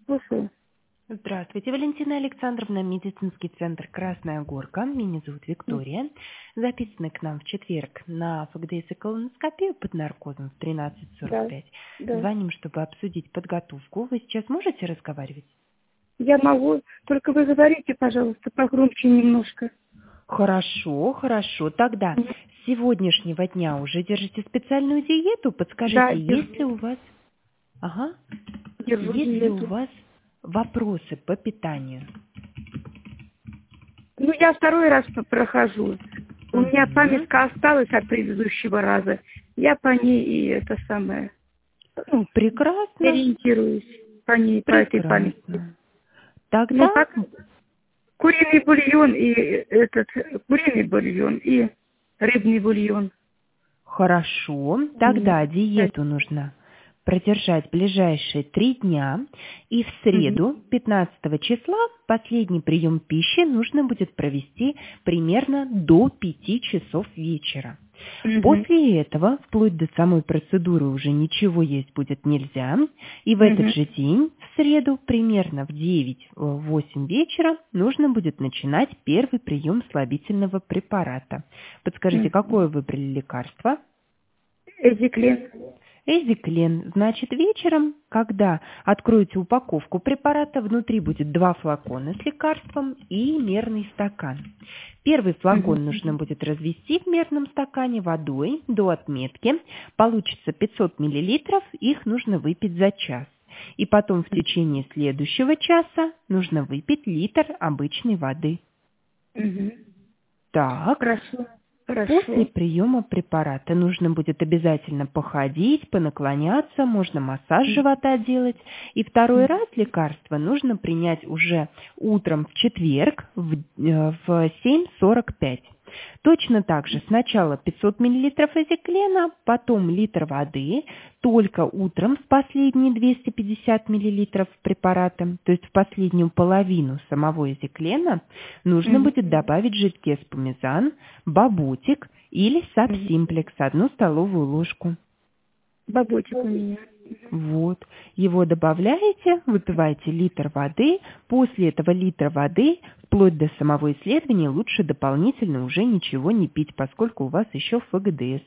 Слушаю. Здравствуйте, Валентина Александровна, медицинский центр «Красная Горка». Меня зовут Виктория. Записаны к нам в четверг на ФГДС и колоноскопию под наркозом в 13:45. Да. Звоним, чтобы обсудить подготовку. Вы сейчас можете разговаривать? Я могу, только вы говорите, пожалуйста, погромче немножко. Хорошо. Тогда с сегодняшнего дня уже держите специальную диету. Подскажите, Да, есть ли у вас... держу Есть ли диету. у вас вопросы по питанию? Ну, я второй раз прохожу. У меня Мгм. памятка осталась от предыдущего раза. Я по ней и это самое, Прекрасно. ориентируюсь по ней, по этой памятке. Прекрасно. Ну, Тогда так, куриный бульон и рыбный бульон. хорошо. Тогда диету нужно продержать ближайшие 3 дня. И в среду, 15 числа, последний прием пищи нужно будет провести примерно до 5 часов вечера. После этого, вплоть до самой процедуры, уже ничего есть будет нельзя. И в этот же день, в среду, примерно в 9-8 вечера, нужно будет начинать первый прием слабительного препарата. Подскажите, какое выбрали лекарство? Эзиклин. Эзиклин. Значит, вечером, когда откроете упаковку препарата, внутри будет 2 флакона с лекарством и мерный стакан. Первый флакон нужно будет развести в мерном стакане водой до отметки. Получится 500 мл, их нужно выпить за час. И потом в течение следующего часа нужно выпить литр обычной воды. Так. Хорошо. После приема препарата нужно будет обязательно походить, понаклоняться, можно массаж живота делать. И второй раз лекарство нужно принять уже утром в четверг в 7:45. Точно так же сначала 500 мл эзиклена, потом литр воды, только утром в последние 250 мл препарата, то есть в последнюю половину самого эзиклена, нужно будет добавить жидкий эспумизан, баботик или сабсимплекс, 1 столовую ложку. Баботик у меня. Вот. Его добавляете, выпиваете литр воды. После этого литра воды, вплоть до самого исследования, лучше дополнительно уже ничего не пить, поскольку у вас еще ФГДС.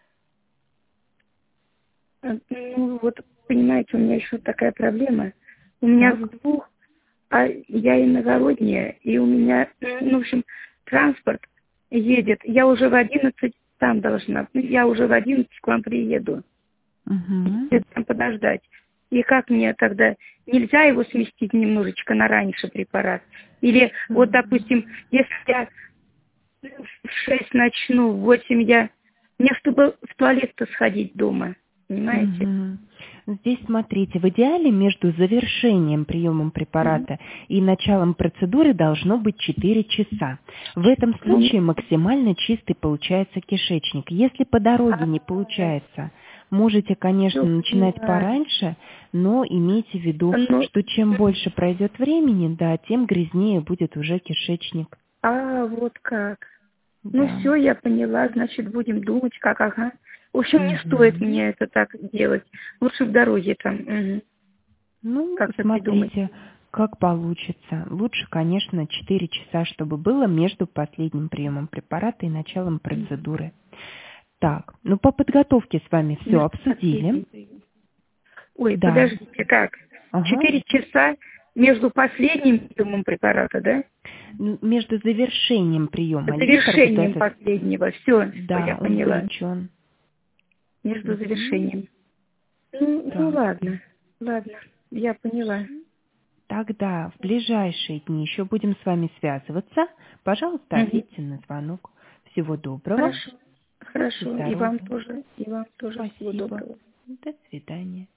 Ну, вот, понимаете, у меня еще такая проблема. У меня с 2, а я иногородняя, и у меня, в общем, транспорт едет. Я уже в 11 там должна, я уже в 11 к вам приеду. Там подождать. И как мне тогда, нельзя его сместить немножечко на раньше препарат? Или вот, допустим, если я в 6 начну, в 8 мне чтобы в туалет-то сходить дома, понимаете? Здесь, смотрите, в идеале между завершением приема препарата и началом процедуры должно быть 4 часа. В этом случае максимально чистый получается кишечник. Если по дороге не получается, можете, конечно, начинать пораньше, но имейте в виду, что чем больше пройдет времени, да, тем грязнее будет уже кишечник. Вот как. Да. Ну все, я поняла, значит, будем думать, как, В общем, не стоит мне это так делать. Лучше в дороге там. Ну, как-то смотрите, придумать. как получится. Лучше, конечно, 4 часа, чтобы было между последним приемом препарата и началом процедуры. Так, ну по подготовке с вами все обсудили. Ой, Да. подождите, как? 4 часа между последним приемом препарата, да? Между завершением приема. Завершением последнего. Все, да, я он поняла. включен. Между завершением. Ну ладно, я поняла. Тогда в ближайшие дни еще будем с вами связываться. Пожалуйста, ответьте на звонок. Всего доброго. Хорошо. И вам тоже. Спасибо. Всего доброго. До свидания.